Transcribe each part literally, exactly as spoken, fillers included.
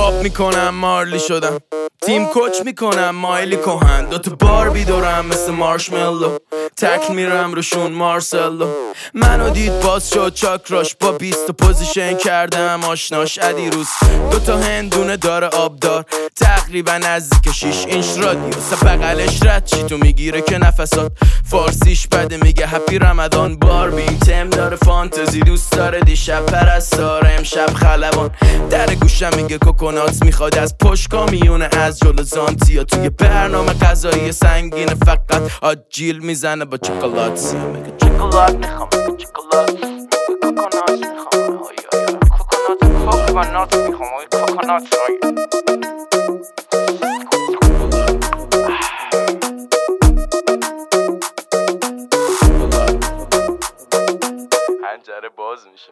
پاپ میکنم مارلی شدم، تیم کوچ میکنم مایلی کهن، دوتا بار بیدارم مثل مارشملو، تکل میرم روشون مارسلو. منو دید باز شد چاکراش، با بیست پوزیشن کردم آشناش. ادیروس دوتا هندونه داره آبدار، تقریبا نزدیک شیش اینچ رادیوس. بغلش رد چی تو میگیره که نفسات، فارسیش بده میگه هپی رمضان. باربی تم داره فانتزی دوست داره، دیشب پرستاره امشب خلبان. در گوشم میگه کوکونات میخواد از پشت کامیونه، از جلو زانتیا. توی برنامه غذایی سنگینه فقط آجیل میزنه با چکلات. میگه چکلات میخوام، چکلات کوکونات میخوام، کوکونات کوکونات میخوام، کوکونات پنجره باز میشه.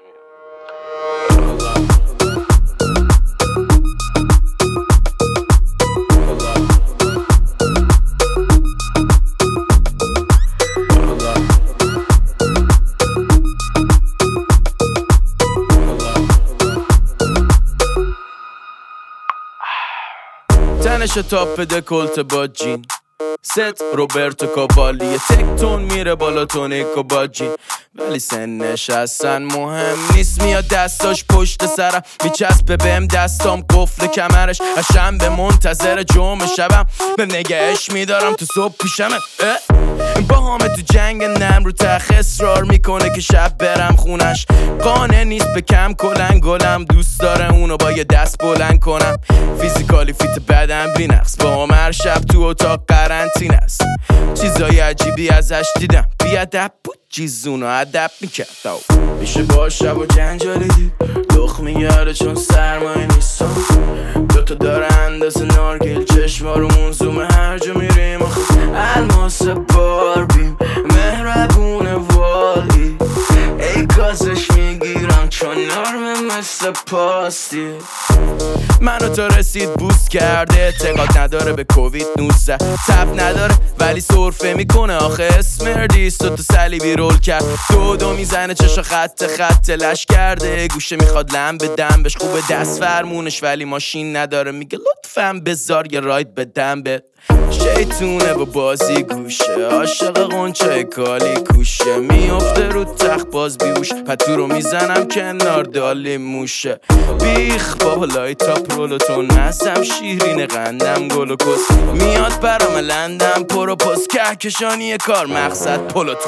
تنش تاپ دکلت با جین، ست روبرتو کاوالی، تکتون میره بالا تونیکو با جین. ولی سنش اصلا مهم نیست، میاد دستاش پشت سرم میچسبه بهم، دستام قفل کمرش. هشم به منتظر جمعه شبم، به نگهش میدارم تو صبح پیشمه. با همه تو جنگ نم رو تخ اصرار میکنه که شب برم خونش. قانه نیست به کم کلن گلم، دوست داره اونو با یه دست بلند کنم. فیزیکالی فیت بدن بی نقص، با هم هر شب تو اتاق قرنطین است. چیزای عجیبی ازش دیدم، بی ادب بود چیزونو ادب میکرد. میشه با شب و جنجالی دید، لخ میگرده چون سرمایه نیستم. دوتا داره اندازه نارگیل، چشمارمون زومه هر جا میریم. الماس باربیم مهربون والی، ای کاسش میگیرم چون نرمه مثل پاستی. منو تا رسید بوست کرده، اعتقاد نداره به کووید نوزده. تب نداره ولی سرفه میکنه آخه اسمردیست. و تو صلیبی رول کرد، دو دو میزنه چشا خط خط لش کرده. گوشه میخواد لم به دم بش، خوبه دست فرمونش ولی ماشین نداره. میگه لطفاً بذار یه راید بدم به شیطونه با بازی گوشه. عاشق قنچه کالی کوشه، میافته رو تخت باز بیوش. پتو رو میزنم کنار دالی موشه. بیخ بابا لایتا پرولوتون، مزم شیرین قندم گل و کس. میاد برام لندم پرو پس، کهکشانی کار مقصد پلوتون.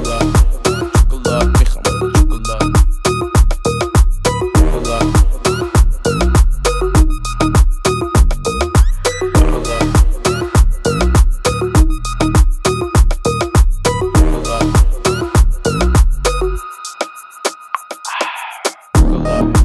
چکلات میخوام، چکلات love.